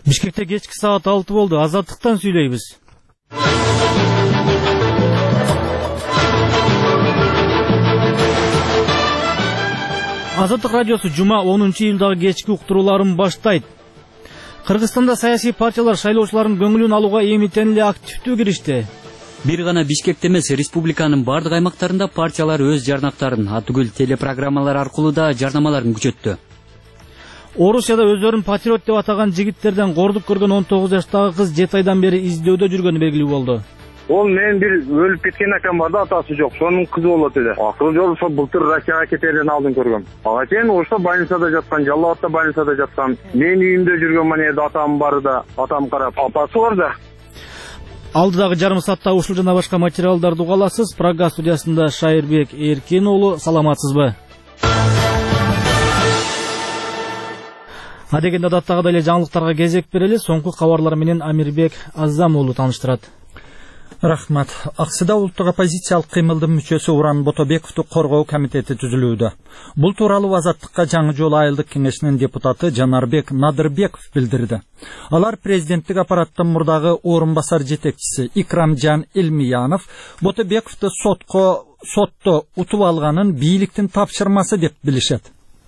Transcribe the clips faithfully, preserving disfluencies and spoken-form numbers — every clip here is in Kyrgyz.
Бишкекте кечки саат алты болду. Азаттыктан сүйлөйбүз. Азаттык радиосу жума онунчу июлдагы кечки уктурууларын баштайт. Кыргызстанда саясий партиялар шайлоочулардын көңүлүн алууга эмитен эле активдүү киришти. Бир гана Бишкекте эмес, республиканын бардык аймактарында партиялар өз жарнактарын, атүгүл телепрограммалар аркылуу да жарнамаларын күчөттү. Орусияда өздөрүн патриот деп атаган жигиттерден кордук көргөн он тогуз жаштагы кыз жети айдан бери издөөдө жүргөнү белгилүү болду. Ол мен бир өлүп кеткен акам бар да, атасы жок. Сонун кызы болот эле. Акыры жолу ошо былтыр Россияга кетерден алдын көргөм. Ага чейин ошо больницада жаткан, Жалал Абадта больницада жаткан. Мен үйүмдө жүргөн манеде атам бар да, атам карап, апасы бар да. Алдыдагы жарым саатта ушул жана башка материалдарды угаласыз. Прага студиясында Шайырбек Эркин уулу, саламатсызбы? Адегенде адаттагыдай эле жаңылыктарга кезек берели. Соңку кабарлар менен Амирбек Азам уулу тааныштырат. Рахмат. Аксыда улуттук оппозициялык кыймылдын мүчөсү Уран Ботобековду коргоо комитети түзүлүүдө. Бул тууралуу Азаттыкка жаңы жол айылдык кеңешинин депутаты Жанарбек Надырбеков билдирди. Алар президенттик аппараттын мурдагы орун басар жетекчиси Икрамжан Илмиянов Ботобековду сотко сотто утуп алганын бийликтин тапшырмасы деп билишет.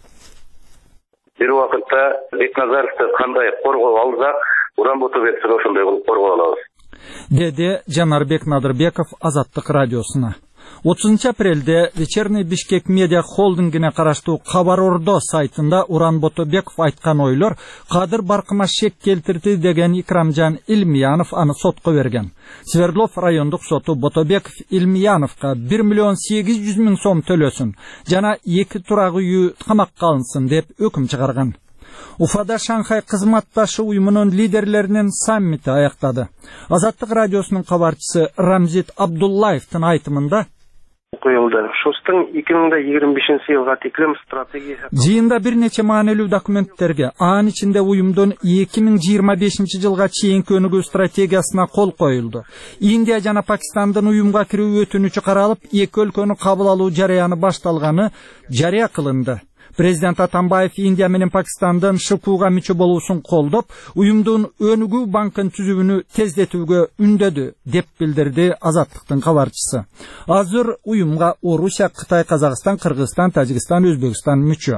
Бир убакытта Бекназаровду кандай коргоо алсак, Уран Ботобековду ошондой кылып коргоо алабыз, деди Жанарбек Надырбеков Азаттык радиосуна. отузунчу апрелде Вечерний Бишкек медиа холдингине караштуу Кабар Ордо сайтында Уран Ботобеков айткан ойлор кадыр баркыма шек келтирди деген Икрамжан Илмиянов аны сотко берген. Свердлов райондук соту Ботобеков Илмияновго бир миллион сегиз жүз миң сом төлөсүн жана эки турак үйү камакка алынсын деп өкүм чыгарган. Уфада Шанхай кызматташы уюмунун лидерлеринин саммити аяктады. Азаттык радиосунун кабарчысы Рамзит Абдуллаевдин айтымында коюлду. Шустун эки миң жыйырма бешинчи жылга чейин стратегия жыйында бир нече маанилүү документтерге, анын ичинде уюмдун эки миң жыйырма бешинчи жылга чейинки өнүгүү стратегиясына кол коюлду. Индия жана Пакистандын уюмга кирүү өтүнүчү каралып, эки өлкөнү кабыл алуу жарыяны башталганы жарыя кылынды. Президент Атамбаев Индия менен Пакистандын ШКУга мүчө болуусун колдоп, уюмдун өнүгүү банкын түзүүнү тездетүүгө үндөдү деп билдирди Азаттыктын кабарчысы. Азыр уюмга Орусия, Кытай, Казакстан, Кыргызстан, Тажикстан, Өзбекстан мүчө.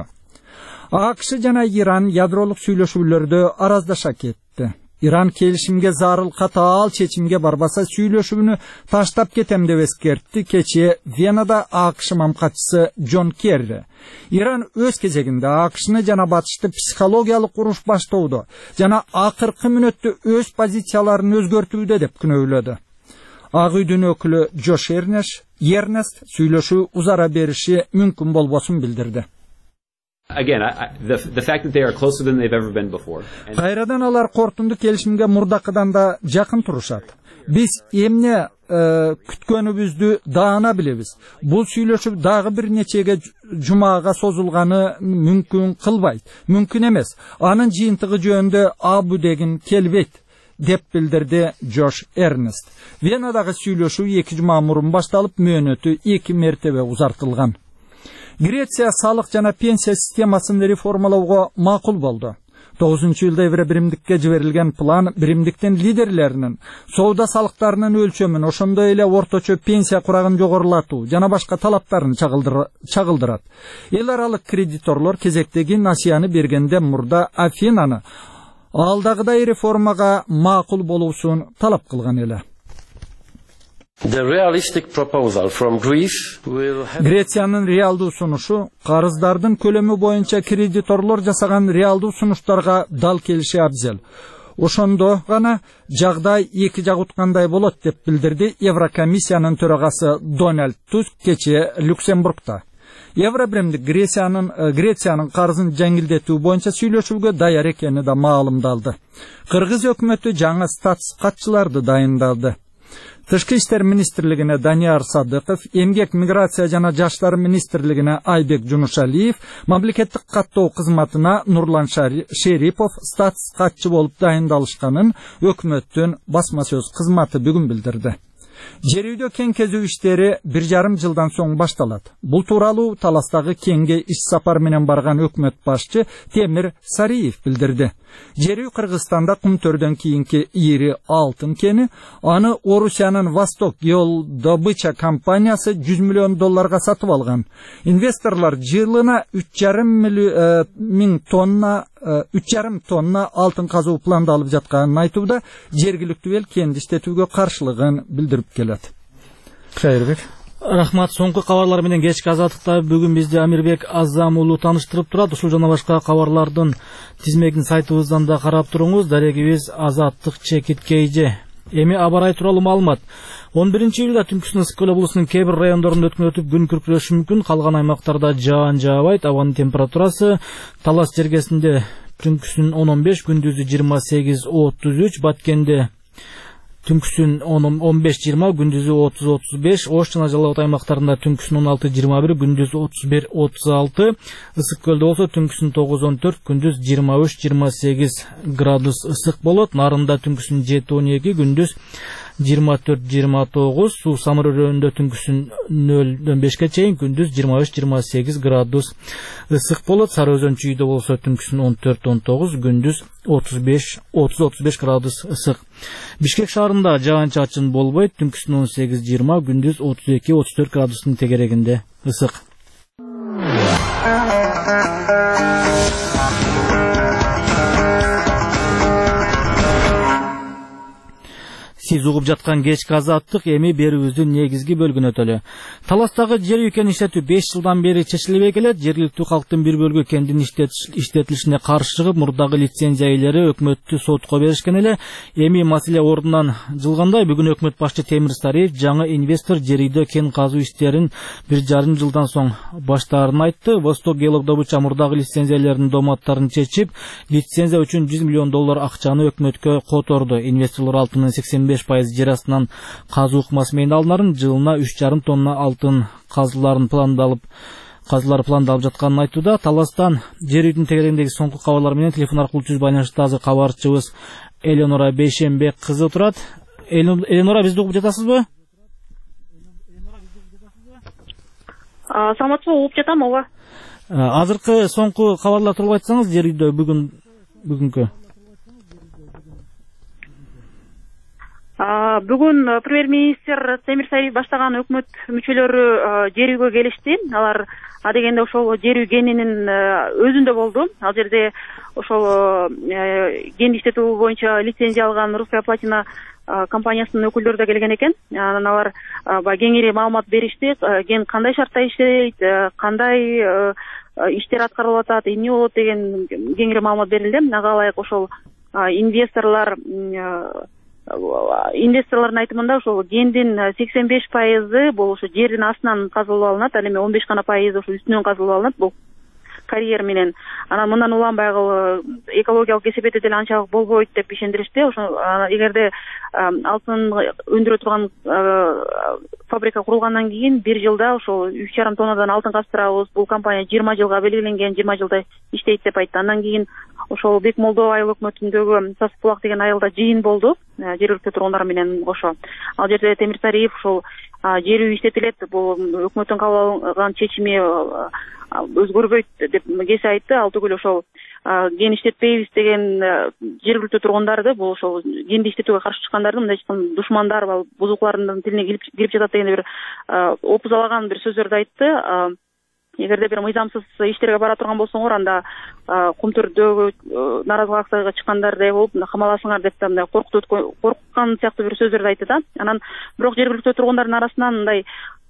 АКШ жана Иран ядролук сүйлөшүүлөрдө араздаша кетти. Иран келишимге зарыл катаал чечимге барбаса сүйлөшүүнү таштап кетем деп эскертти кечээ Венада АКШ мамкатчысы Джон Керри. Иран өз кезегинде АКШны жана Батышты психологиялык уруш баштоодо жана акыркы мүнөттө өз позицияларын өзгөртүүдө деп күнөөлөдү. Ак үйдүн өкүлү Джош Эрнест сүйлөшүү узара бериши мүмкүн болбосун билдирди. Again, I, the, the fact that they are closer than they've ever been before. Кайрадан алар кортунду келишимге мурдакыдан да жакын турушат. Биз эмне э, күткөнүбүздү даана билебиз. Бул сүйлөшүү дагы бир нечеге жумага созулганы мүмкүн кылбайт. Мүмкүн эмес. Анын жыйынтыгы жөнүндө абу деген келбейт деп билдирди Джош Эрнест. Венадагы сүйлөшүү эки жума мурун башталып, мөөнөтү эки мертебе узартылган. Греция салык жана пенсия системасын реформалоого макул болду. тогузунчу жылда Евро биримдикке жиберилген план биримдиктин лидерлеринин соода салыктарынын өлчөмүн, ошондой эле орточо пенсия курагын жогорулатуу жана башка талаптарын чагылдырат. Эл аралык кредиторлор кезектеги насыяны бергенде мурда Афинаны алдагыдай реформага макул болуусун талап кылган эле. The realistic proposal from Greece will have... Грециянын реалдуу сунушу карыздардын көлөмү боюнча кредиторлор жасаган реалдуу сунуштарга дал келиши абзел. Ошондо гана жагдай эки жак уткандай болот деп билдирди Еврокомиссиянын төрагасы Дональд Туск кечээ Люксембургда. Евробиримдик Грециянын Грециянын карызын жеңилдетүү боюнча сүйлөшүүгө даяр экени да маалымдалды. Кыргыз өкмөтү жаңы статус катчыларды дайындалды. Тышкы иштер министрлигине Данияр Садыков, эмгек миграция жана жаштар министрлигине Айбек Жунушалиев, мамлекеттик каттоо кызматына Нурлан Шерипов статус катчы болуп дайындалышканын өкмөттүн басма сөз кызматы бүгүн билдирди. Жер үйдө кен кезүү иштери бир жарым жылдан соң башталат. Бул тууралуу Таластагы кенге иш сапар менен барган өкмөт башчы Темир Сариев билдирди. Жер үй Кыргызстанда кумтөрдөн кийинки ири алтын кени, аны Орусиянын Восток геодобыча компаниясы жүз миллион долларга сатып алган. Инвесторлор жылына үч жарым миң тонна үч жарым тонна алтын казуу пландалып жатканын айтууда, жергиликтүү эл кенди иштетүүгө каршылыгын билдирип келет. Кайырбек. Рахмат. Соңку кабарлар менен кечки азаттыкта бүгүн бизди Амирбек Азам уулу таныштырып турат. Ушул жана башка кабарлардын тизмегин сайтыбыздан да карап туруңуз. Дарегибиз Азаттык чекит кейже. Эми аба ырайы тууралуу маалымат. он биринчи июлда Түнкүсүн ысык көл облусунун кээ бир райондорунда өткөн күн күркүрөшү мүмкүн. Калган аймактарда жаан жаабайт. Абанын температурасы Талас жергесинде түнкүсүн он он беш, күндүзү жыйырма сегиз отуз үч, Баткенде түнкүсүн он беш жыйырма, күндүзү отуз отуз беш, Ош жана Жалал Абад аймактарында түнкүсүн он алты жыйырма бир, күндүзү отуз бир отуз алты, ысык көлдө болсо түнкүсүн тогуз он төрт, күндүз жыйырма үч жыйырма сегиз градус ысык болот. Нарында түнкүсүн жети он эки, күндүз жыйырма төрт жыйырма тогуз, Суу Самыр өрөөнүндө түнкүсүн нөлдөн бешке чейин, күндүз жыйырма үч жыйырма сегиз градус ысык болот. Сары Өзөн чүйдө болсо түнкүсүн он төрт он тогуз, күндүз отуз беш отуз отуз беш градус ысык. Бишкек шаарында жаан-чачын болбойт, түнкүсүн он сегиз жыйырма, күндүз отуз эки отуз төрт градустун тегерегинде ысык. Сиз угуп жаткан кечки азаттык эми берүүбүздүн негизги бөлүгүнө өтөлү. Таластагы жер үй кен иштетүү беш жылдан бери чечилбей келет. Жергиликтүү калктын бир бөлүгү кендин иштетилишине каршы чыгып, мурдагы лицензия ээлери өкмөттү сотко беришкен эле. Эми маселе ордунан жылгандай, бүгүн өкмөт башчы Темир Сариев жаңы инвестор жер үйдө кен казуу иштерин бир жарым жылдан соң баштаарын айтты. Восток геодобыча мурдагы лицензиялердин доматтарын чечип, лицензия үчүн жүз миллион доллар акчаны өкмөткө которду. Инвесторлор алтынын сексен беш пайыз жер астынан казуу ыкмасы менен алынарын, жылына үч жарым тонна алтын казыларын пландалып казылар пландалып жатканын айтууда. Таластан жер үйдүн тегерегиндеги соңку кабарлар менен телефон аркылуу түз байланышта азыр кабарчыбыз Элеонора Бейшембек кызы турат. Элеонора, бизди угуп жатасызбы? Саламатсызбы, угуп жатам, ооба. Азыркы соңку кабарлар тууралуу айтсаңыз, жер үйдө бүгүн бүгүнкү. Бүгүн премьер-министр Темир Сариев баштаган өкмөт мүчөлөрү жер үйгө келишти. Алар адегенде ошол жер үй кенинин өзүндө болду. Ал жерде ошол кен иштетүү боюнча лицензия алган Русская Платина компаниясынын өкүлдөрү да келген экен. Анан алар кеңири маалымат беришти. Кен кандай шартта иштейт, кандай иштер аткарылып атат, эмне болот деген кеңири маалымат берилди. Ага ылайык ошол инвесторлор инвесторлордун айтымында ошол кендин сексен беш пайызы бул ошо жердин астынан казылып алынат, ал эми он беш гана пайызы ошо үстүнөн казылып алынат, бул карьер менен. Анан мындан улам байгыл экологиялык кесепети деле анчалык болбойт деп ишендиришти. Ошо эгерде алтын өндүрө турган фабрика курулгандан кийин бир жылда ошол үч жарым тоннадан алтын каздырабыз. Бул компания жыйырма жылга белгиленген, жыйырма жылда иштейт деп айтты. Андан кийин ошол Бекмолдо айыл өкмөтүндөгү Сасбулак деген айылда жыйын болду, жергиликтүү тургундар менен кошо. Ал жерде Темир Сариев ошол жер үй иштетилет, бул өкмөттүн кабыл алган чечими өзгөрбөйт деп кесе айтты. Ал түгүл ошол кен иштетпейбиз деген жергиликтүү тургундарды, бул ошол кенди иштетүүгө каршы чыккандарды, мындай душмандар, бузуклардын тилине кирип жатат деген бир опузалаган бир сөздөрдү айтты. Эгерде бир мыйзамсыз иштерге бара турган болсоңор, анда кумтөрдөгү наразылык акцияга чыккандардай болуп камаласыңар деп мындай коркутуп коркуткан сыяктуу бир сөздөрдү айтты да. Анан бирок жергиликтүү тургундардын арасынан мындай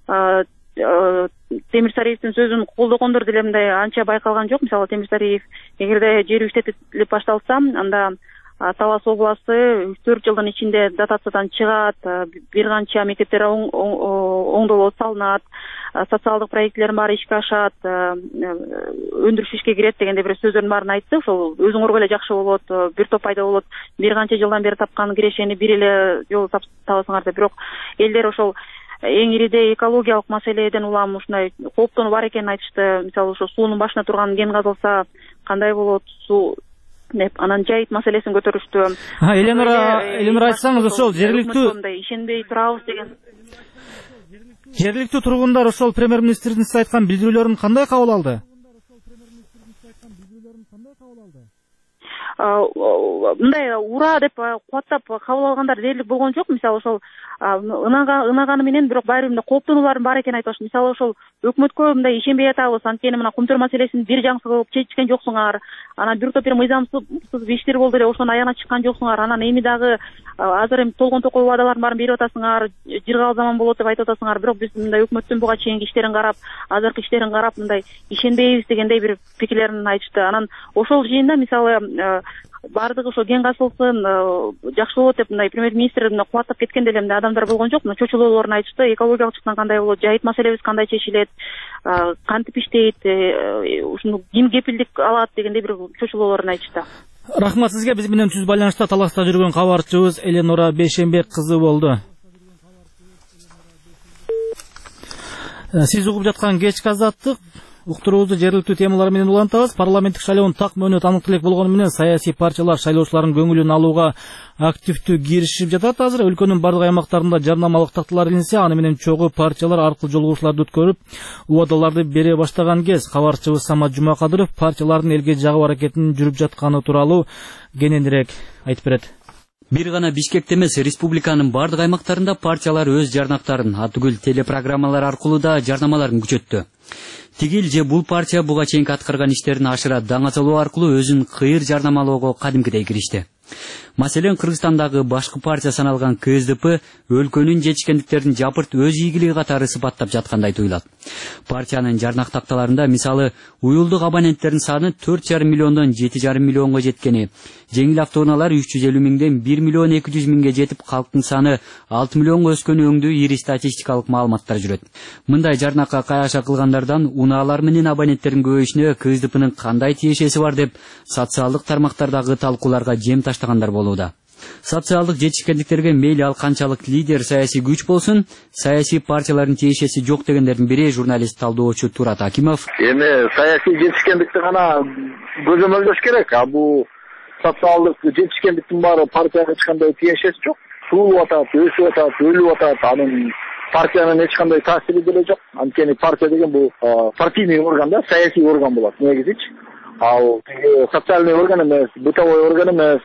Темир Сариевдин сөзүн колдогондор деле мындай анча байкалган жок. Мисалы, Темир Сариев эгерде жер үй иштетилип башталса, анда Талас областы төрт жылдын ичинде дотациядан чыгат, бир канча мектептер оңдолот салынат, социалдык проектлердин баары ишке ашат, өндүрүш ишке кирет дегенде бир сөздөрдүн баарын айтты. Ошол өзүңөргө эле жакшы болот, бир топ пайда болот, бир канча жылдан бери тапкан кирешени бир эле жолу табасыңар деп. Бирок элдер ошол эң ириде экологиялык маселеден улам ушундай кооптонуу бар экенин айтышты. Мисалы, ошо суунун башына турган кен казылса кандай болот, суу деп анан жайыт маселесин көтөрүштү. Эленора, Эленора айтсаңыз, ошол жергиликтүү ишенбей турабыз деген. Жергиликтүү тургундар ошол премьер-министрдин сиз айткан билдирүүлөрүн кандай кабыл алды? Мындай ура деп кубаттап кабыл алгандар дээрлик болгон жок. Мисалы ошол ынаганы менен бирок баары бир кооптонуулардын бар экенин айтышты. Мисалы ошол өкмөткө мындай ишенбей атабыз, анткени мына Кумтөр маселесин бир жаңсы кылып чечкен жоксуңар. Анан бир топ бир мыйзамсыз иштер болду эле, ошонун аягына чыккан жоксуңар. Анан эми дагы азыр эми толгон токой убадалардын баарын берип атасыңар, жыргал заман болот деп айтып атасыңар. Бирок биз мындай өкмөттүн буга чейинки иштерин карап, азыркы иштерин карап мындай ишенбейбиз дегендей бир пикирлерин айтышты. Анан ошол жыйында мисалы баардыгы ошо кен казылсын, жакшы болот деп мындай премьер-министр кубаттап кеткенде эле мындай адамдар болгон жок. Мына чочулоолорун айтышты, экологиялык жактан кандай болот, жайыт маселебиз кандай чечилет, кантип иштейт, ушуну ким кепилдик алат дегендей бир чочулоолорун айтышты. Рахмат сизге. Биз менен түз байланышта таласта жүргөн кабарчыбыз Эленора Бейшенбек кызы болду. Сиз угуп жаткан кечки азаттык уктуруубузду жергиликтүү темалар менен улантабыз. Парламенттик шайлоонун так мөөнөт анык элек болгону менен саясий партиялар шайлоочулардын көңүлүн алууга активдүү киришип жатат. Азыр өлкөнүн бардык аймактарында жарнамалык такталар илинсе, аны менен чогуу партиялар аркылуу жолугушууларды өткөрүп, убадаларды бере баштаган кез кабарчыбыз Самат Жумакадыров партиялардын элге жагуу аракетинин жүрүп жатканы тууралуу кененирээк айтып берет. Бир гана Бишкекте эмес, республиканын бардык аймактарында партиялар өз жарнактарын, атүгүл телепрограммалар аркылуу да жарнамаларын күчөттү. Тигил же бул партия буга чейинки аткарган иштерин ашыра даңазалоо аркылуу өзүн кыйыр жарнамалоого кадимкидей киришти. Маселен, Кыргызстандагы башкы партия саналган К С Д П өлкөнүн жетишкендиктерин жапырт өз ийгилиги катары сыпаттап жаткандай туюлат. Партиянын жарнак такталарында мисалы уюлдук абоненттердин саны төрт жарым миллиондон жети жарым миллионго жеткени, жеңил автоунаалар үч жүз элүү миңден бир миллион эки жүз миңге жетип, калктын саны алты миллионго өскөнү өңдүү ири статистикалык маалыматтар жүрөт. Мындай жарнакка каяша кылгандардан унаалар менен абоненттердин көбөйүшүнө К С Д Пнын кандай тиешеси бар деп социалдык тармактардагы талкууларга жем таштагандар болууда. Социалдык жетишкендиктерге мейли ал канчалык лидер саясий күч болсун, саясий партиялардын тиешеси жок дегендердин бири журналист талдоочу Турат Акимов. Эми саясий жетишкендикти гана көзөмөлдөш керек. А бул социалдык жетишкендиктин баары партияга эч кандай тиешеси жок. Суулуп атат, өсүп атат, өлүп атат. Анын партиянын эч кандай таасири деле жок. Анткени партия деген бул партийный орган да, саясий орган болот негизичи. Ал социальный орган эмес, бытовой орган эмес.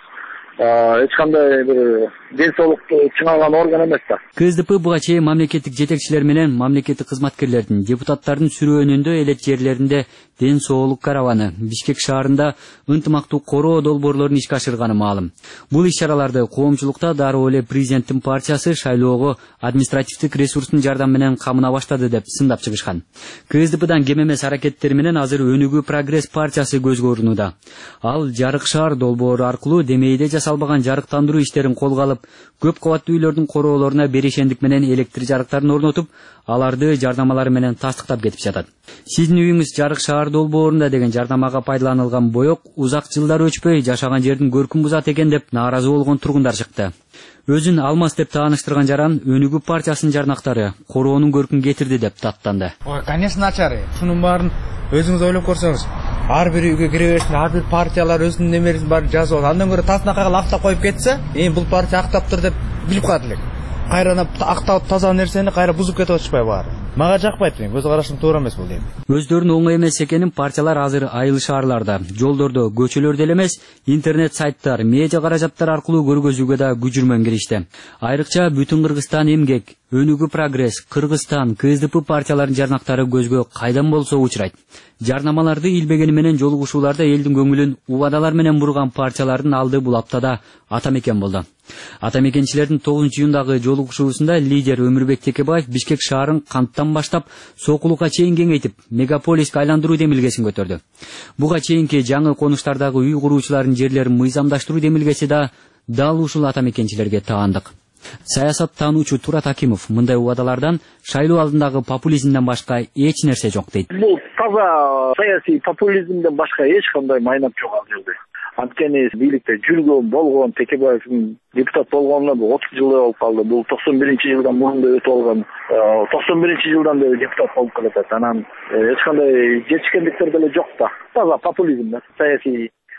эч кандай бир ден соолукту чыңалган орган эмес да. К С Д П буга чейин мамлекеттик жетекчилер менен мамлекеттик кызматкерлердин, депутаттардын сүрөөнүндө элет жерлеринде ден соолук карабаны, Бишкек шаарында ынтымактуу короо долбоорлорун ишке ашырганы маалым. Бул иш-чараларды коомчулукта дароо эле президенттин партиясы шайлоого административдик ресурстун жардамы менен камына баштады деп сындап чыгышкан. К С Д Пдан кем эмес аракеттери менен азыр Өнүгүү прогресс партиясы көзгө урунууда. Ал жарык шаар долбоору аркылуу демейде жасалбаган жарыктандыруу иштерин колго алып, көп кабаттуу үйлөрдүн короолоруна берешендик менен электр жарыктарын орнотуп, аларды жарнамалары менен тастыктап кетип жатат. Сиздин үйүңүз жарык шаар долбоорунда деген жарнамага пайдаланылган боек узак жылдар өчпөй жашаган жердин көркүн бузат экен деп нааразы болгон тургундар чыкты. Өзүн алмас деп тааныштырган жаран Өнүгүү партиясынын жарнактары короонун көркүн кетирди деп даттанды. Ой, конечно, начар. Шунун баарын өзүңүз ойлоп көрсөңүз, ар бир үйгө кире берсин, ар бир партиялар өзүнүн немересин бар жазып, андан көрө таснакага лактап коюп кетсе, эми бул партия актаптыр деп билип калат элек. Кайра актап таза нерсени кайра бузуп кетип атышпайбы баары. Мага жакпайт, мен көз карашым туура эмес бул дейм. Өздөрүнүн оңой эмес экенин партиялар азыр айыл шаарларда, жолдордо, көчөлөрдө эле эмес, интернет сайттар, медиа каражаттар аркылуу көргөзүүгө да күжүрмөн киришти. Айрыкча Бүтүн Кыргызстан эмгек, Өнүгүү прогресс, Кыргызстан, К С Д П партияларынын жарнактары көзгө кайдан болсо учурайт. Жарнамаларды илбегени менен жолугушууларда элдин көңүлүн убадалар менен бурган партиялардын алды бул аптада Атамекен болду. Атамекенчилердин тогузунчу июндагы жолугушуусунда лидер Өмүрбек Текебаев Бишкек шаарын канттан баштап Сокулукка чейин кеңейтип, мегаполиске айландыруу демилгесин көтөрдү. Буга чейинки жаңы конуштардагы үй куруучулардын жерлерин мыйзамдаштыруу демилгеси да дал ушул атамекенчилерге таандык. Саясаттануучу Турат Акимов мындай убадалардан шайлоо алдындагы популизмден башка эч нерсе жок дейт. Бул таза саясий популизмден башка эч кандай майнап жок ал жерде. Анткени бийликте жүргөн болгон Текебаевдин депутат болгонуна бул отуз жыл болуп калды. Бул токсон биринчи жылдан мурун да өтүп алган. токсон биринчи жылдан да депутат болуп келатат. Анан эч кандай жетишкендиктер деле жок да. Таза популизм да, саясий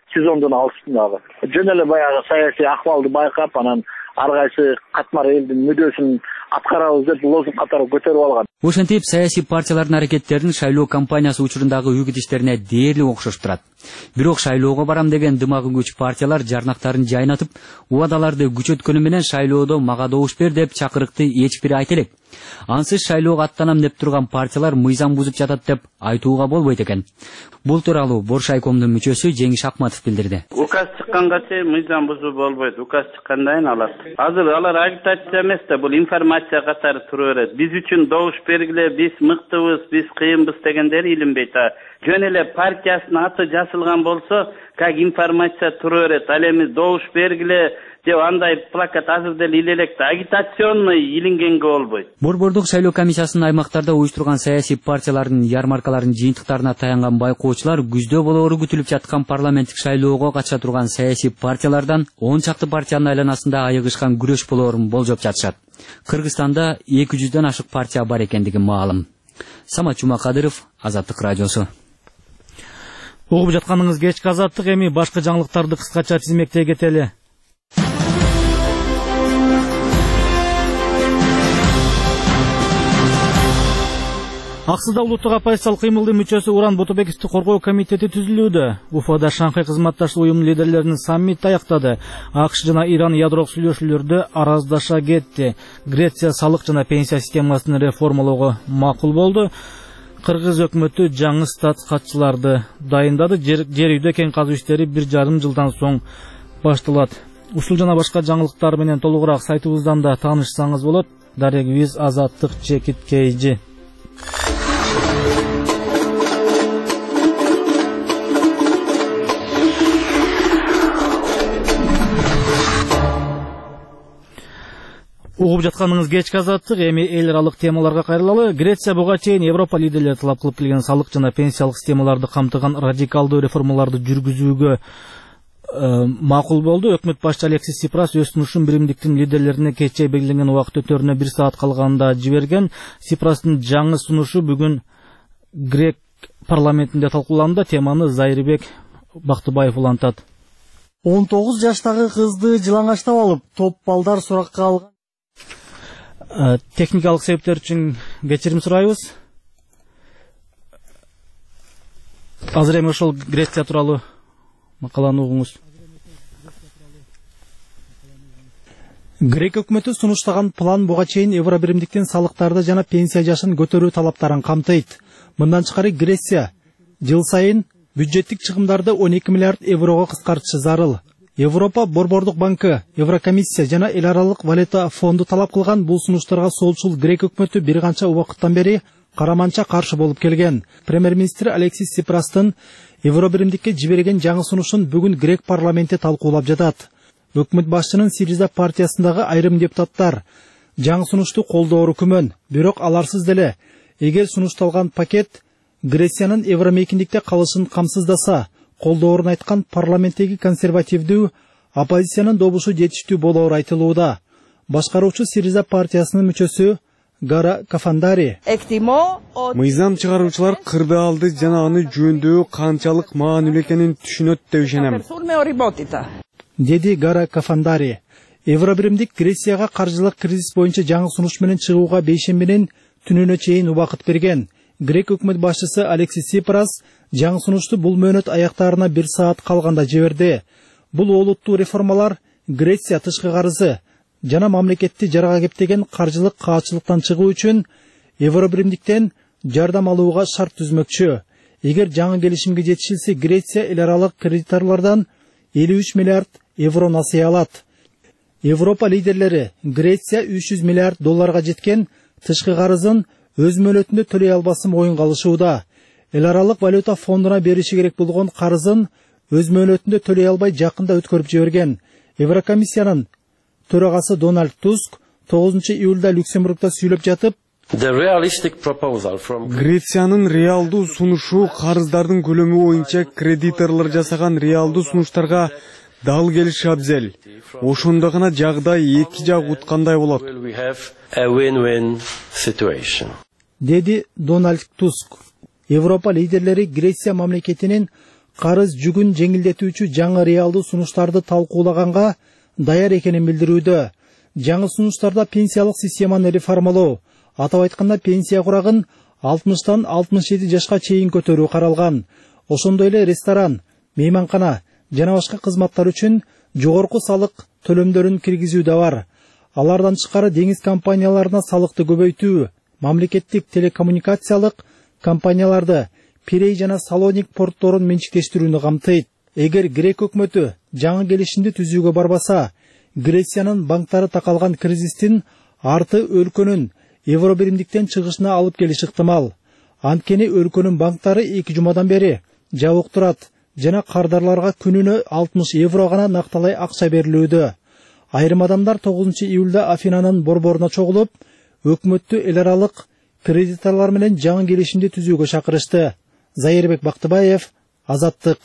сезондун алышсын дагы. Жөн эле баягы саясий акыбалды байкап, анан ар кайсы катмар элдин мүддөсүн аткарабыз деп лозунг катары көтөрүп алган. Ошентип саясий партиялардын аракеттерин шайлоо кампаниясы учурундагы үгүт иштерине дээрлик окшош турат. Бирок шайлоого барам деген дымагы көч партиялар жарнактарын жайнатып, убадаларды күчөткөнү менен шайлоодо мага добуш бер деп чакырыкты эч бири айта элек. Ансыз шайлоого аттанам деп турган партиялар мыйзам бузуп жатат деп айтууга болбойт экен. Бул тууралуу Боршайкомдун мүчөсү Жеңиш Акматов билдирди. Указ чыкканга чейин мыйзам бузуу болбойт. Указ чыккандан алат. Азыр алар агитация эмес да, бул информация катары тура берет. Биз үчүн добуш бергиле, биз мыктыбыз, биз кыйынбыз дегендер илинбейт. Жөн эле партиясынын аты жазылган болсо, как информация тура берет. Ал эми добуш бергиле деп андай плакат азыр деле илелекте агитационный илингенге болбойт. Борбордук шайлоо комиссиясынын аймактарда уюштурган саясий партиялардын ярмаркаларын жыйынтыктарына таянган байкоочулар күздө болоору күтүлүп жаткан парламенттик шайлоого катыша турган саясий партиялардан он чакты партиянын айланасында айыгышкан күрөш болоорун болжоп жатышат. Кыргызстанда эки жүздөн ашык партия бар экендиги маалым. Самат Жумакадыров, Азаттык радиосу. Угуп жатканыңыз кечки Азаттык, эми башка жаңылыктарды кыскача тизмектей кетели. Аксыда улуттук оппозициялык кыймылдын мүчөсү Уран Ботобековди коргоо комитети түзүлүүдө. Уфада Шанхай кызматташтык уюмунун лидерлеринин саммити аяктады. АКШ жана Иран ядролук сүйлөшүүлөрдө араздаша кетти. Греция салык жана пенсия системасын реформалоого макул болду. Кыргыз өкмөтү жаңы статус катчыларды дайындады. Жер, жер үйдө кен казуу иштери бир жарым жылдан соң башталат. Ушул жана башка жаңылыктар менен толугураак сайтыбыздан да таанышсаңыз болот. Дарегибиз Азаттык чекит кейжи. Угуп жатканыңыз кечки Азаттык, эми эл аралык темаларга кайрылалы. Греция буга чейин Европа лидерлери талап кылып келген салык жана пенсиялык системаларды камтыган радикалдуу реформаларды жүргүзүүгө э, макул болду. Өкмөт башчы Алексис Сипрас өз сунушун биримдиктин лидерлерине кечээ белгиленген убакыт өтөрүнө бир саат калганда жиберген. Сипрастын жаңы сунушу бүгүн Грек парламентинде талкууланды. Теманы Зайырбек Бактыбаев улантат. он тогуз жаштагы кызды жылаңачтап алып, топ балдар суракка алган. Техникалык себептер үчүн кечирим сурайбыз. Азыр эми ошол Греция тууралуу макаланы угуңуз. Грек өкмөтү сунуштаган план буга чейин евро биримдиктен салыктарды жана пенсия жашын көтөрүү талаптарын камтыйт. Мындан тышкары Греция жыл сайын бюджеттик чыгымдарды он эки миллиард еврого кыскартышы зарыл. Европа Борбордук банкы, Еврокомиссия жана эл аралык валюта фонду талап кылган бул сунуштарга солчул Грек өкмөтү бир канча убакыттан бери караманча каршы болуп келген. Премьер-министр Алексис Сипрастын евро биримдикке жиберген жаңы сунушун бүгүн Грек парламенти талкуулап жатат. Өкмөт башчынын Сириза партиясындагы айрым депутаттар жаңы сунушту колдоору күмөн, бирок аларсыз деле эгер сунушталган пакет Грециянын евро мейкиндикте калышын камсыздаса, колдоорун айткан парламенттеги консервативдүү оппозициянын добушу жетиштүү болоору айтылууда. Башкаруучу Сириза партиясынын мүчөсү Гара Кафандари мыйзам чыгаруучулар кырды алды жана аны жөндөө канчалык маанилүү экенин түшүнөт деп ишенем, деди Гара Кафандари. Евро биримдик Грецияга каржылык кризис боюнча жаңы сунуш менен чыгууга бейшембинин түнүнө чейин убакыт берген. Грек өкмөт башчысы Алексис Сипрас жаңы сунушту бул мөөнөт аяктаарына бир саат калганда жиберди. Бул олуттуу реформалар Греция тышкы карызы жана мамлекетти жарга кептеген каржылык каачылыктан чыгуу үчүн евро биримдиктен жардам алууга шарт түзмөкчү. Эгер жаңы келишимге жетишилсе, Греция эл аралык кредиторлордон элүү үч миллиард евро насыя алат. Европа лидерлери Греция үч жүз миллиард долларга жеткен тышкы карызын өз мөөнөтүндө төлөй албасын оюнга алышууда. Эл аралык валюта фондуна бериши керек болгон карызын өз мөөнөтүндө төлөй албай жакында өткөрүп жиберген. Еврокомиссиянын төрагасы Дональд Туск тогузунчу июлда Люксембургда сүйлөп жатып, Грециянын реалдуу сунушу карыздардын көлөмү боюнча кредиторлор жасаган реалдуу сунуштарга дал келиши абзел. Ошондо гана жагдай эки жак уткандай болот, деди Дональд Туск. Европа лидерлери Греция мамлекетинин карыз жүгүн жеңилдетүүчү жаңы реалдуу сунуштарды талкуулаганга даяр экенин билдирүүдө. Жаңы сунуштарда пенсиялык системаны реформалоо, атап айтканда пенсия курагын алтымыштан алтымыш жети жашка чейин көтөрүү каралган. Ошондой эле ресторан, мейманкана жана башка кызматтар үчүн жогорку салык төлөмдөрүн киргизүү да бар. Алардан тышкары деңиз компанияларына салыкты көбөйтүү, мамлекеттик телекоммуникациялык компанияларды Пирей жана Салоник портторун менчиктештирүүнү камтыйт. Эгер Грек өкмөтү жаңы келишимди түзүүгө барбаса, Грециянын банктары такалган кризистин арты өлкөнүн евробиримдиктен чыгышына алып келиши ыктымал. Анткени өлкөнүн банктары эки жумадан бери жабык турат жана кардарларга күнүнө алтымыш евро гана накталай акча берилүүдө. Айрым адамдар тогузунчу июлда Афинанын борборуна чогулуп, өкмөттү эл аралык кредиторлор менен жаңы келишимди түзүүгө чакырышты. Зайырбек Бактыбаев, Азаттык.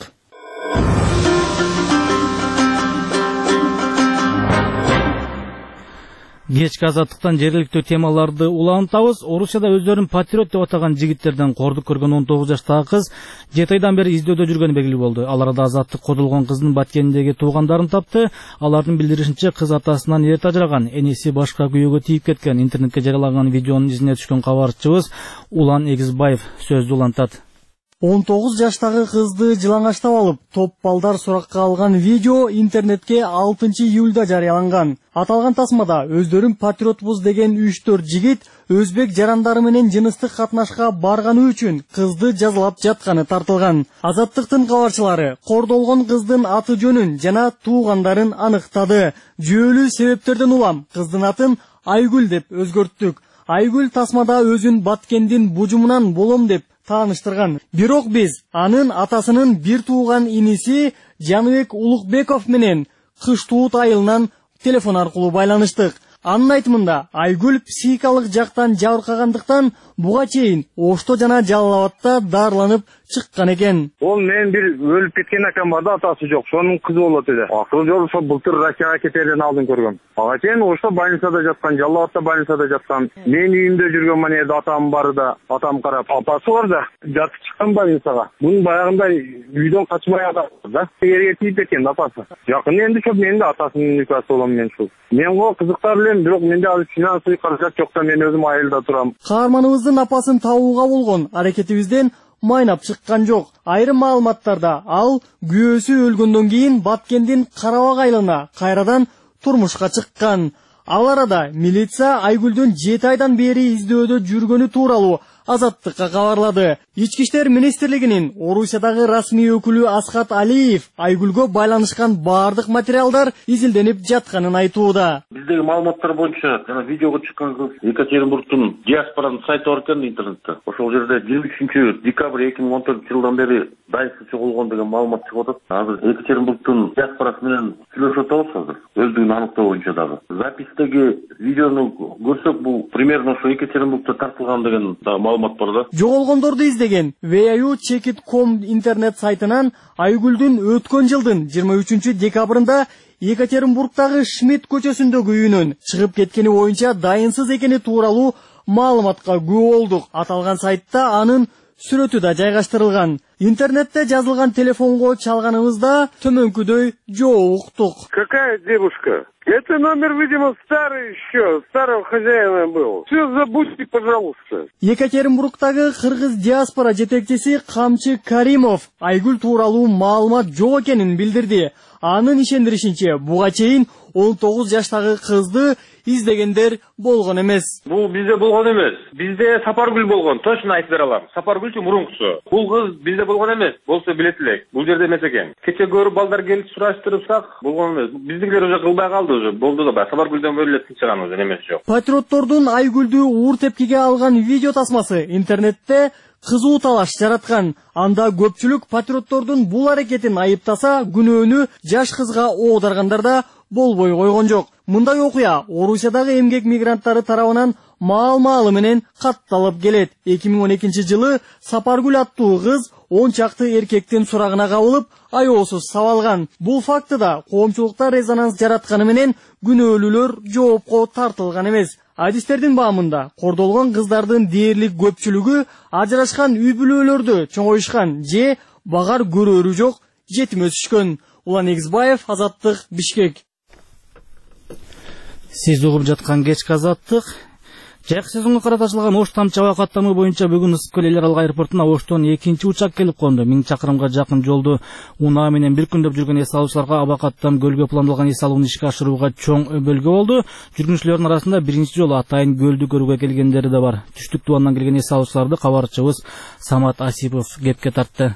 Кечки Азаттыктан жергиликтүү темаларды улантабыз. Орусияда өздөрүн патриот деп атаган жигиттерден кордук көргөн он тогуз жаштагы кыз жети айдан бери издөөдө жүргөнү белгилүү болду. Ал арада Азаттык кодулгон кыздын Баткендеги туугандарын тапты. Алардын билдиришинче, кыз атасынан эрте ажыраган, энеси башка күйөөгө тийип кеткен. Интернетке жарыяланган видеонун изине түшкөн кабарчыбыз Улан Эгизбаев сөздү улантат. он тогуз жаштагы кызды жылаңаштап алып, топ балдар суракка алган видео интернетке алтынчы июлда жарыяланган. Аталган тасмада өздөрүн патриотбуз деген үч төрт жигит өзбек жарандары менен жыныстык катнашка барганы үчүн кызды жазалап жатканы тартылган. Азаттыктын кабарчылары кордолгон кыздын аты жөнүн жана туугандарын аныктады. Жүйөлүү себептерден улам кыздын атын Айгүл деп өзгөрттүк. Айгүл тасмада өзүн Баткендин бужумунан болом деп тааныштырган. Бирок биз анын атасынын бир тууган иниси Жаныбек Улукбеков менен кыш туут айылынан телефон аркылуу байланыштык. Анын айтымында Айгүл психикалык жактан жабыркагандыктан буга чейин Ошто жана Жалал Абадта дарыланып чыккан экен. Ол мен бир өлүп кеткен акам бар да, атасы жок, сонун кызы болот эле. Акыл жол ошо былтыр Россияга кетерден алдын көргөм. Ага чейин Ошто больницада жаткан, Жалал Абадта больницада жаткан. Мен үйүмдө жүргөн мына жерде атам бар да, атам карап, апасы бар да, жатып чыккан больницага. Мунун баягында үйдөн качмай атат да. Жерге тийип кеткен апасы. Жакын энди ошо мен да атасынын никасы болом мен ушул. Мен го кызыктар элем, бирок менде азыр финансовый каражат жок да, мен өзүм айылда турам. Каарманыбыздын апасын табууга болгон аракетибизден майнап чыккан жок. Айрым маалыматтарда ал күйөөсү өлгөндөн кийин Баткендин Карабак айылына кайрадан турмушка чыккан. Ал арада милиция Айгүлдүн жети айдан бери издөөдө жүргөнү тууралуу Азаттыкка кабарлады. Ички иштер министрлигинин Орусиядагы расмий өкүлү Асхат Алиев Айгүлгө байланышкан баардык материалдар изилденип жатканын айтууда. Биздеги маалыматтар боюнча жана видеого чыккан кыз Екатеринбургдун диаспоранын сайты бар экен интернетте. Ошол жерде жыйырма үчүнчү декабрь эки миң он төртүнчү жылдан бери дайысы чогулгон деген маалымат чыгып атат. Азыр Екатеринбургдун диаспорасы менен сүйлөшүп атабыз азыр. Өздүгүн аныктоо боюнча дагы. Запистеги видеону көрсөк, бул примерно ошо Екатеринбургда тартылган деген маалымат бар да. Жоголгондорду издеген веаю чекит точка ком интернет сайтынан Айгүлдүн өткөн жылдын жыйырма үчүнчү декабрында Екатеринбургдагы Шмидт көчөсүндөгү үйүнөн чыгып кеткени боюнча дайынсыз экени тууралуу маалыматка күбө болдук. Аталган сайтта анын сүрөтү да жайгаштырылган. Интернетте жазылган телефонго чалганыбызда төмөнкүдөй жооп уктук. Какая девушка? Это номер, видимо, старый еще, старого хозяина был. Все забудьте, пожалуйста. Екатеринбургдагы кыргыз диаспора жетекчиси Камчы Каримов Айгүл тууралуу маалымат жок экенин билдирди. Анын ишендиришинче, буга чейин он тогуз жаштагы кызды издегендер болгон эмес. Бул бизде болгон эмес. Бизде Сапаргүл болгон, точно айтып бере алам. Сапаргүлчү мурункусу. Бул кыз бизде болгон эмес. Болсо билет элек. Бул жерде эмес экен. Кече көрүп балдар келип сураштырсак, болгон эмес. Биздикилер уже кылбай калды уже. Болду да, Сапаргүлдөн бөлүп эле чыган уже эмес жок. Патриоттордун Айгүлдү уур тепкиге алган видео тасмасы интернетте кызуу талаш жараткан. Анда көпчүлүк патриоттордун бул аракетин айыптаса, күнөөнү жаш кызга оодаргандар да болбой койгон жок. Мындай окуя Орусиядагы эмгек мигранттары тарабынан маал-маалы менен катталып келет. эки миң он экинчи жылы Сапаргүл аттуу кыз он чакты эркектин сурагына кабылып, аyoосуз сабалган. Бул факты да коомчулукта резонанс жаратканы менен күнөөлүүлөр жоопко тартылган эмес. Адистердин баамында кордолгон кыздардын дээрлик көпчүлүгү ажырашкан үй бүлөлөрдө чоңоюшкан же багар көрөрү жок, жетим өсүшкөн. Улан Эгизбаев, Азаттык, Бишкек. Сиз угуп жаткан кечки Азаттык. Жайкы сезонго каратылган Ош тамчы аба каттамы боюнча бүгүн Ысык көл эл аралык аэропортуна Оштон экинчи учак келип конду. Миң чакырымга жакын жолду унаа менен бир күндөп жүргөн эс алуучуларга аба каттам көлгө пландалган эс алууну ишке ашырууга чоң өбөлгө болду. Жүргүнчүлөрдүн арасында биринчи жолу атайын көлдү көрүүгө келгендери да бар. Түштүк Дубандан келген эс алуучуларды кабарчыбыз Самат Асипов кепке тартты.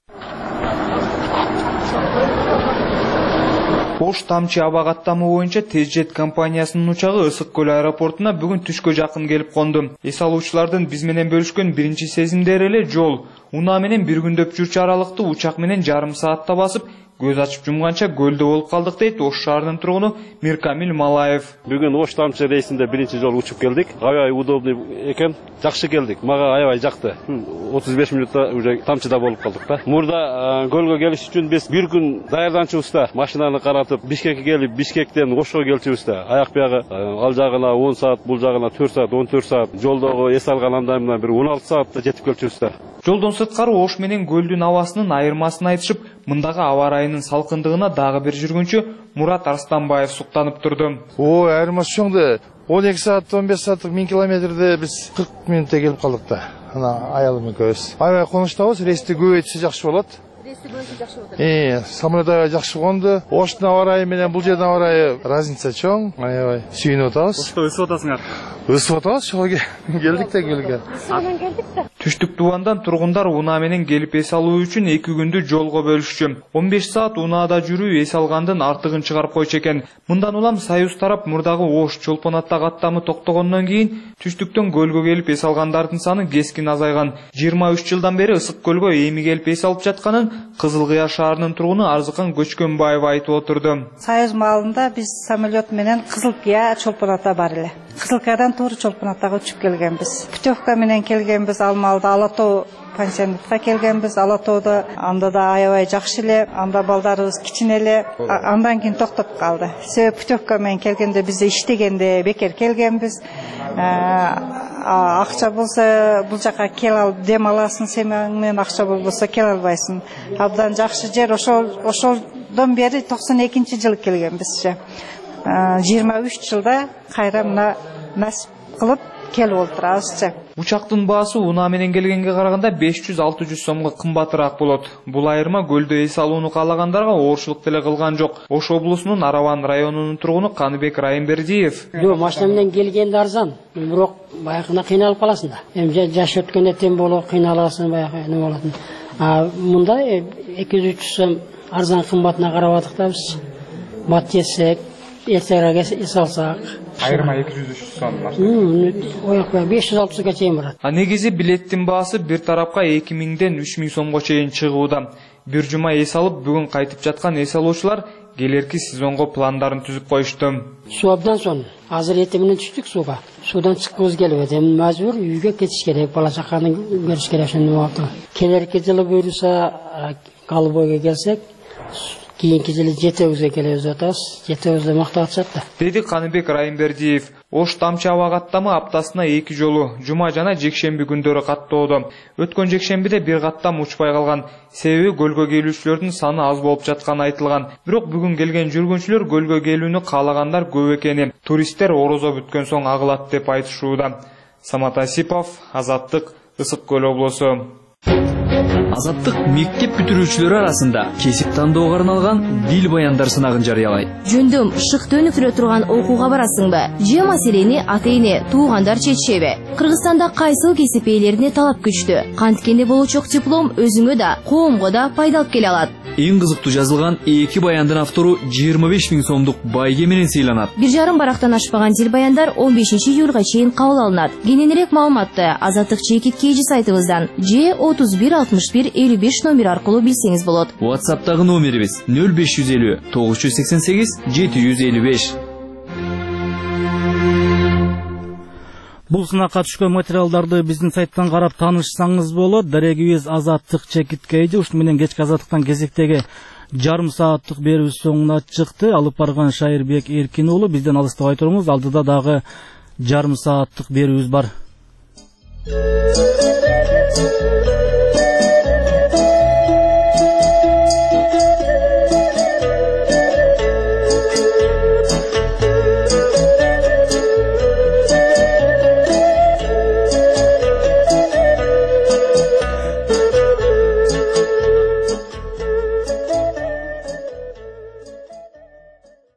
Ош тамчы аба каттамы боюнча Тезжет компаниясынын учагы Ысык көл аэропортуна бүгүн түшкө жакын келип конду. Эс алуучулардын биз менен бөлүшкөн биринчи сезимдери эле жол. Унаа менен бир күндөп жүрчү аралыкты учак менен жарым саатта басып, көз ачып жумганча көлдө болуп калдык дейт Ош шаарынын тургуну Миркамил Малаев. Бүгүн Ош тамчы рейсинде биринчи жолу учуп келдик. Аябай удобный экен. Жакшы келдик. Мага аябай жакты. отуз беш мүнөттө уже тамчыда болуп калдык да. Мурда көлгө келиш үчүн биз бир күн даярданчыбызда машинаны каратып, Бишкекке келип, Бишкектен Ошко келчүбүздө аяк биягы ал жагына он саат, бул жагына төрт саат, он төрт саат, жолдогу эс алган андай менен бир он алты саатта жетип келчүбүздө. Жолдон сырткары Ош менен көлдүн абасынын айырмасын айтышып, мындагы аба ырайынын салкындыгына дагы бир жүргүнчү Мурат Арстанбаев суктанып турду. О, айырмасы чоң да он эки саат, он беш сааттык миң километрде биз кырк мүнөттө келип калдык да. Ана аялым экөөбүз. Аябай конуштабыз, рейсти көбөйтүшү жакшы болот. Рейсти көбөйтүшү жакшы болот. Э, самолет аябай жакшы конду. Оштун аба ырайы менен бул жердин аба ырайы разница чоң. Аябай сүйүнүп атабыз. Ошто өсүп атасыңар? Өсүп атабыз, чоң келдик да көлгө. Түштүк Дубандан тургундар унаа менен келип эс алуу үчүн эки күндү жолго бөлүшчү. он беш саат унаада жүрүү эс алгандын артыгын чыгарып койчу экен. Мындан улам Союз тарап мурдагы Ош чолпонатта каттамы токтогондон кийин Түштүктөн көлгө келип эс алгандардын саны кескин азайган. жыйырма үч жылдан бери Ысык көлгө эми келип эс алып жатканын Кызыл Кыя шаарынын тургуну Арзыкан Көчкөнбаева айтып отурду. Союз маалында биз самолет менен Кызыл Кыя чолпонатта бар эле. Кызыл Кыядан туура чолпонаттага учуп келгенбиз. Путевка менен келгенбиз, Алмалда Алатоо пансионатка келгенбиз. Алатоодо анда да аябай жакшы эле, анда балдарыбыз кичине эле. Андан кийин токтоп калды. Себеби путевка менен келгенде биз иштегенде бекер келгенбиз. Акча болсо бул жака кел алып дем аласың, семьяң менен акча болбосо кел албайсың. Абдан жакшы жер. Ошол ошолдон бери токсон экинчи жылы келгенбиз. жыйырма үч жылда кайра мына насип кылып келип отурабыз. Учактын баасы унаа менен келгенге караганда беш жүз алты жүз сомго кымбатыраак болот. Бул айырма көлдө эс алууну каалагандарга оорчулук деле кылган жок. Ош облусунун Араван районунун тургуну Каныбек Райымбердиев. Жо, машина менен келгенде арзан, бирок баягына кыйналып каласың да. Эми жаш өткөндө тем болуп кыйналасың, баягы эме болот. А мында эки жүз үч жүз сом арзан кымбатына карап атык да биз. Бат жесек, эртеңирээк эс алсак. Айырма эки жүз үч жүз сом. Оякка беш жүз алтымышка чейин барат. А негизи билеттин баасы бир тарапка эки миңден үч миң сомго чейин чыгууда. Бир жума эс алып, бүгүн кайтып жаткан эс алуучулар келерки сезонго пландарын түзүп коюшту. Суу абдан сон. Азыр эртең менен түштүк сууга. Суудан чыккыбыз келбейт. Эми мажбур үйгө кетиш керек, бала чаканы көрүш керек ошондой болду. Келерки жылы буюрса Калыбойго келсек, кийинки жылы жетөөбүзгө келебиз деп атабыз. Жетөөбүздө мактап атышат да. Деди Каныбек Райымбердиев. Ош тамчы аба каттамы аптасына эки жолу, жума жана жекшемби күндөрү каттоодо. Өткөн жекшембиде бир каттам учпай калган. Себеби көлгө келүүчүлөрдүн саны аз болуп жатканы айтылган. Бирок бүгүн келген жүргүнчүлөр көлгө келүүнү каалагандар көп экени. Туристтер орозо бүткөн соң агылат деп айтышууда. Самат Асипов, Азаттык, Ысык көл облусу. Азаттык мектеп бүтүрүүчүлөрү арасында кесип тандоого арналган дил баяндар сынагын жарыялайт. Жөндөм шыкты өнүктүрө турган окууга барасыңбы? Же маселени ата-эне, туугандар чечишеби? Кыргызстанда кайсыл кесип ээлерине талап күчтүү. Канткенде болучок диплом өзүңө да, коомго да пайда алып келе алат. Эң кызыктуу жазылган эки баяндын автору жыйырма беш миң сомдук байге менен сыйланат. Бир жарым барактан ашпаган дил баяндар он бешинчи июлга чейин кабыл алынат. Кененирээк маалыматты Азаттык чекит кейжи сайтыбыздан же отуз бир алтымыш бир элүү беш номер аркылуу билсеңиз болот. WhatsApp'тагы номерибиз нөл беш жүз элүү тогуз жүз сексен сегиз жети жүз элүү беш. Бул сынакка түшкөн материалдарды биздин сайттан карап таанышсаңыз болот. Дарегибиз Азаттык чекит кейжи ушуну менен кечки Азаттыктан кезектеги жарым сааттык берүүбүз соңуна чыкты. Алып барган Шайырбек Эркин уулу, бизден алыстабай туруңуз, алдыда дагы жарым сааттык берүүбүз бар.